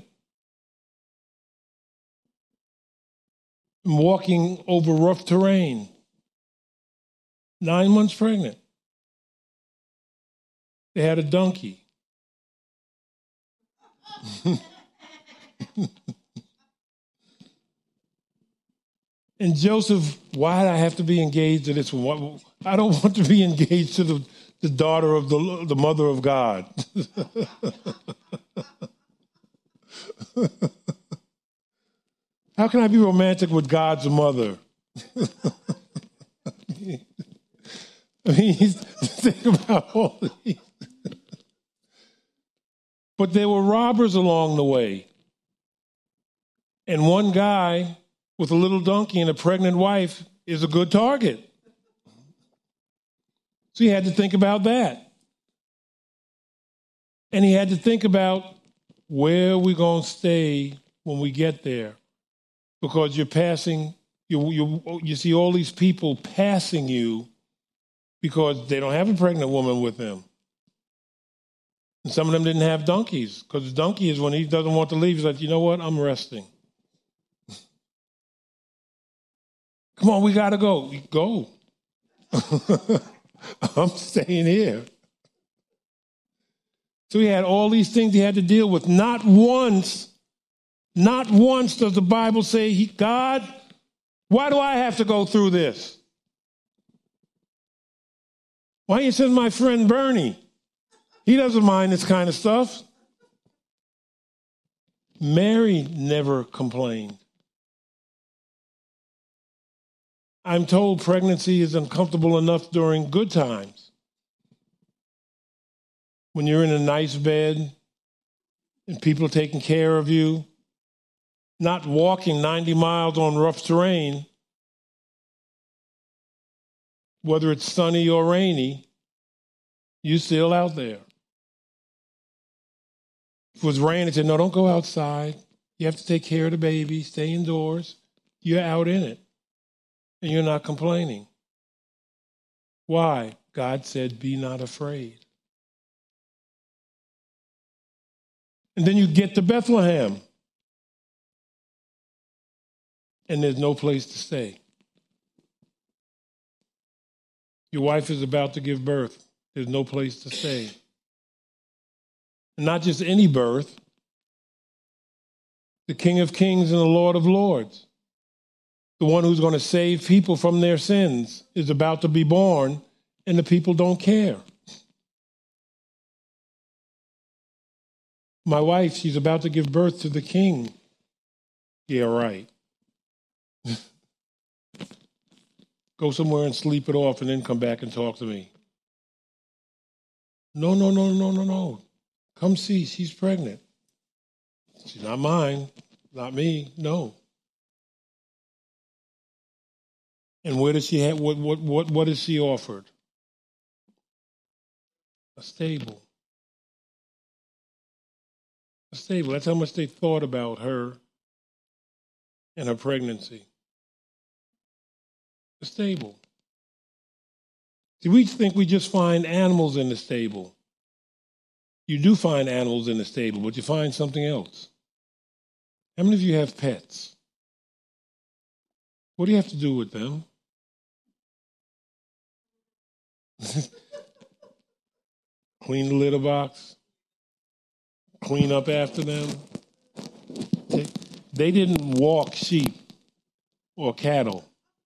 And walking over rough terrain. Nine months pregnant. They had a donkey. And Joseph, why do I have to be engaged to this one? I don't want to be engaged to the, the daughter of the, the mother of God. How can I be romantic with God's mother? I mean, think about all these. But there were robbers along the way. And one guy with a little donkey and a pregnant wife is a good target. So he had to think about that. And he had to think about where we're going to stay when we get there. Because you're passing, you, you, you see all these people passing you because they don't have a pregnant woman with them. And some of them didn't have donkeys, because the donkey is when he doesn't want to leave, he's like, you know what, I'm resting. Come on, we got to go. Go. I'm staying here. So he had all these things he had to deal with. Not once, not once does the Bible say, he, God, why do I have to go through this? Why don't you send my friend Bernie? He doesn't mind this kind of stuff. Mary never complained. I'm told pregnancy is uncomfortable enough during good times. When you're in a nice bed and people are taking care of you not walking ninety miles on rough terrain, whether it's sunny or rainy, you're still out there. If it was raining, they said, no, don't go outside. You have to take care of the baby, stay indoors. You're out in it, and you're not complaining. Why? God said, be not afraid. And then you get to Bethlehem, and there's no place to stay. Your wife is about to give birth. There's no place to stay. And not just any birth, the King of Kings and the Lord of Lords, the one who's going to save people from their sins, is about to be born, and the people don't care. My wife, she's about to give birth to the king. Yeah, right. Go somewhere and sleep it off and then come back and talk to me. No, no, no, no, no, no. Come see, she's pregnant. She's not mine, not me, no. And where does she have, what, what, what, what is she offered? A stable. A stable. That's how much they thought about her and her pregnancy. A stable. See, we think we just find animals in the stable. You do find animals in the stable, but you find something else. How many of you have pets? What do you have to do with them? Clean the litter box. Clean up after them. They, they didn't walk sheep or cattle.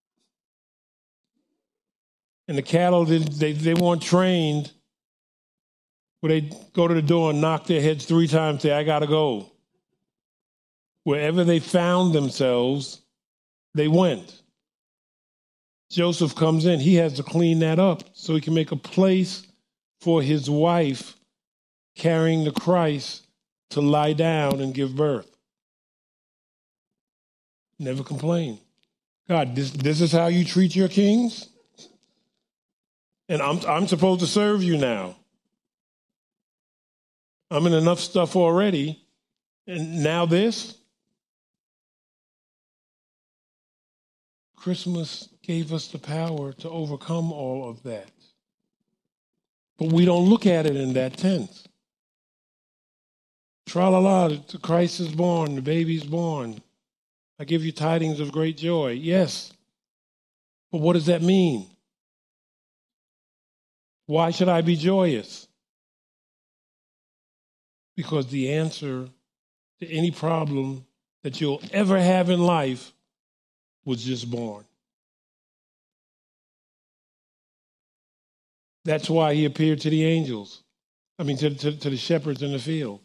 And the cattle, they, they, they weren't trained where they go to the door and knock their heads three times, say, I got to go. Wherever they found themselves, they went. Joseph comes in. He has to clean that up so he can make a place for his wife carrying the Christ to lie down and give birth. Never complain. God, this, this is how you treat your kings? And I'm, I'm supposed to serve you now. I'm in enough stuff already, and now this? Christmas gave us the power to overcome all of that. But we don't look at it in that tense. Tra-la-la, the Christ is born, the baby's born. I give you tidings of great joy. Yes. But what does that mean? Why should I be joyous? Because the answer to any problem that you'll ever have in life was just born. That's why he appeared to the angels. I mean, to, to, to the shepherds in the field.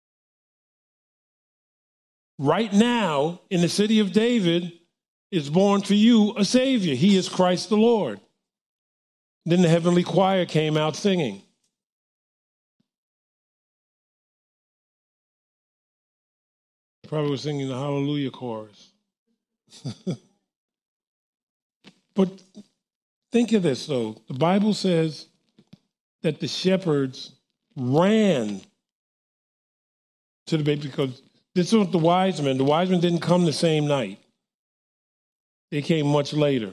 Right now, in the city of David, is born for you a Savior. He is Christ the Lord. Then the heavenly choir came out singing. Probably was singing the Hallelujah chorus. But think of this, though. The Bible says that the shepherds ran to the baby because this was the wise men. The wise men didn't come the same night. They came much later.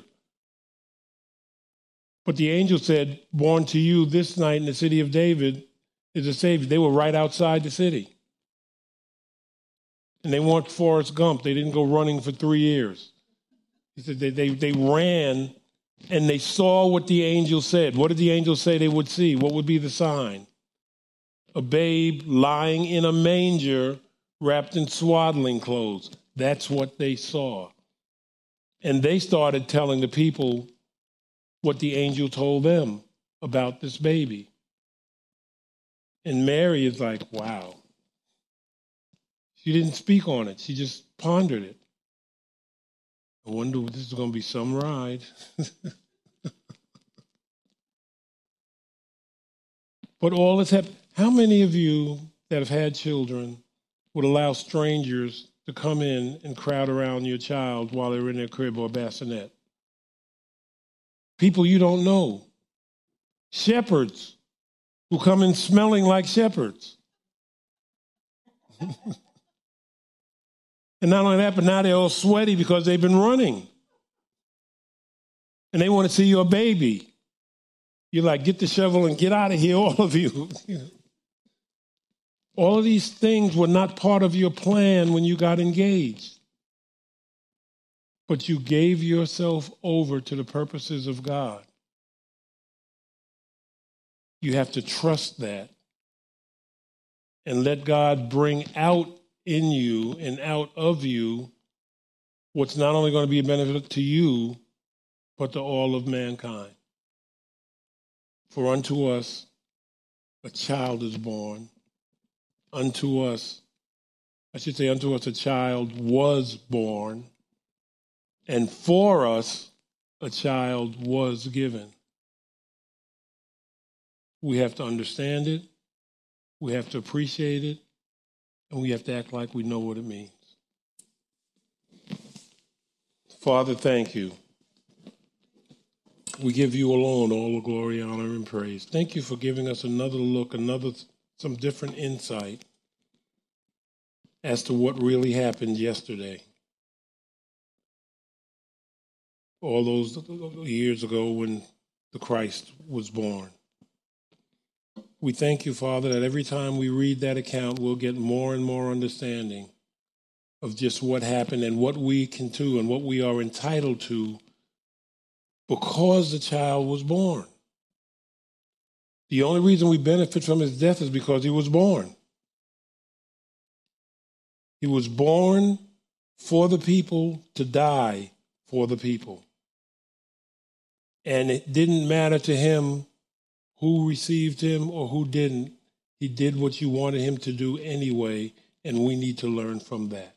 But the angel said, born to you this night in the city of David is a Savior. They were right outside the city. And they weren't Forrest Gump. They didn't go running for three years. He said they, they, they ran and they saw what the angel said. What did the angel say they would see? What would be the sign? A babe lying in a manger wrapped in swaddling clothes. That's what they saw. And they started telling the people what the angel told them about this baby. And Mary is like, wow. She didn't speak on it. She just pondered it. I wonder if this is going to be some ride. But all is happening. How many of you that have had children would allow strangers to to come in and crowd around your child while they're in their crib or bassinet. People you don't know. Shepherds who come in smelling like shepherds. And not only that, but now they're all sweaty because they've been running. And they want to see your baby. You're like, get the shovel and get out of here, all of you. All of these things were not part of your plan when you got engaged. But you gave yourself over to the purposes of God. You have to trust that and let God bring out in you and out of you what's not only going to be a benefit to you, but to all of mankind. For unto us a child is born. Unto us, I should say, unto us a child was born. And for us a child was given. We have to understand it. We have to appreciate it. And we have to act like we know what it means. Father, thank you. We give you alone all the glory, honor, and praise. Thank you for giving us another look, another, some different insight as to what really happened yesterday. All those years ago when the Christ was born. We thank you, Father, that every time we read that account, we'll get more and more understanding of just what happened and what we can do and what we are entitled to because the child was born. The only reason we benefit from his death is because he was born. He was born for the people to die for the people. And it didn't matter to him who received him or who didn't. He did what you wanted him to do anyway, and we need to learn from that.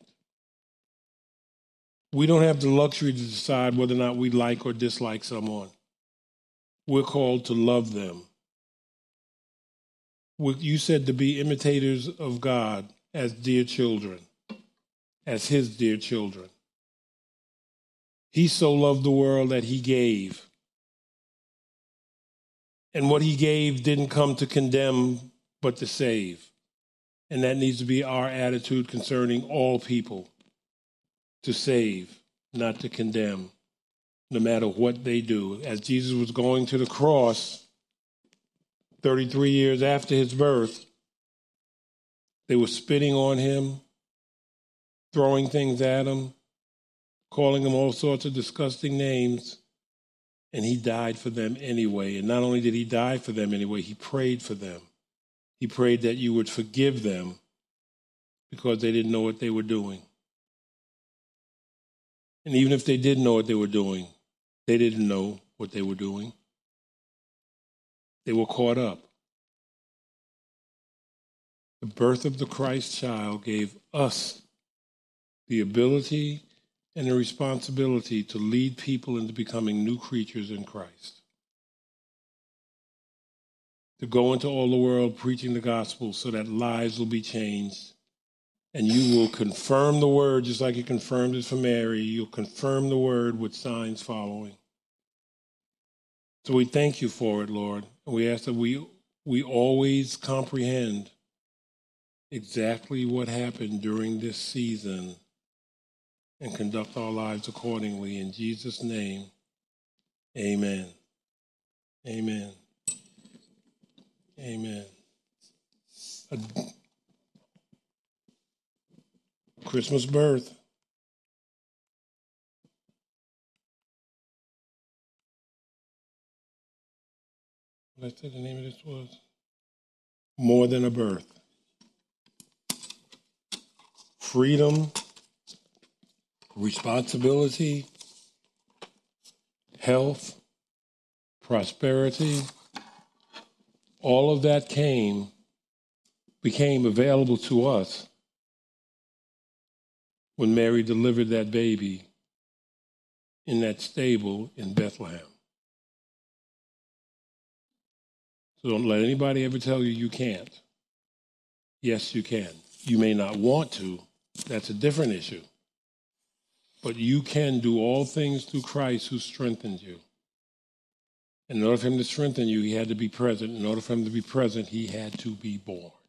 We don't have the luxury to decide whether or not we like or dislike someone. We're called to love them. You said to be imitators of God as dear children, as his dear children. He so loved the world that he gave. And what he gave didn't come to condemn, but to save. And that needs to be our attitude concerning all people. To save, not to condemn, no matter what they do. As Jesus was going to the cross, thirty-three years after his birth, they were spitting on him, throwing things at him, calling him all sorts of disgusting names. And he died for them anyway. And not only did he die for them anyway, he prayed for them. He prayed that you would forgive them because they didn't know what they were doing. And even if they did know what they were doing, they didn't know what they were doing. They were caught up. The birth of the Christ child gave us the ability and the responsibility to lead people into becoming new creatures in Christ. To go into all the world preaching the gospel so that lives will be changed. And you will confirm the word just like you confirmed it for Mary. You'll confirm the word with signs following. So we thank you for it, Lord. And we ask that we, we always comprehend exactly what happened during this season and conduct our lives accordingly. In Jesus' name, amen. Amen. Amen. A Christmas birth. What I said the name of this was? More Than a Birth. Freedom, responsibility, health, prosperity, all of that came, became available to us when Mary delivered that baby in that stable in Bethlehem. So don't let anybody ever tell you you can't. Yes, you can. You may not want to, That's a different issue. But you can do all things through Christ who strengthens you. In order for him to strengthen you, he had to be present. In order for him to be present, he had to be born.